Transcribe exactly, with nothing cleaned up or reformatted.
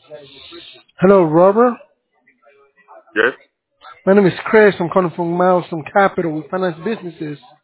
Hello, Robert. Yes. My name is Chris. I'm calling from Milestone Capital. We finance businesses.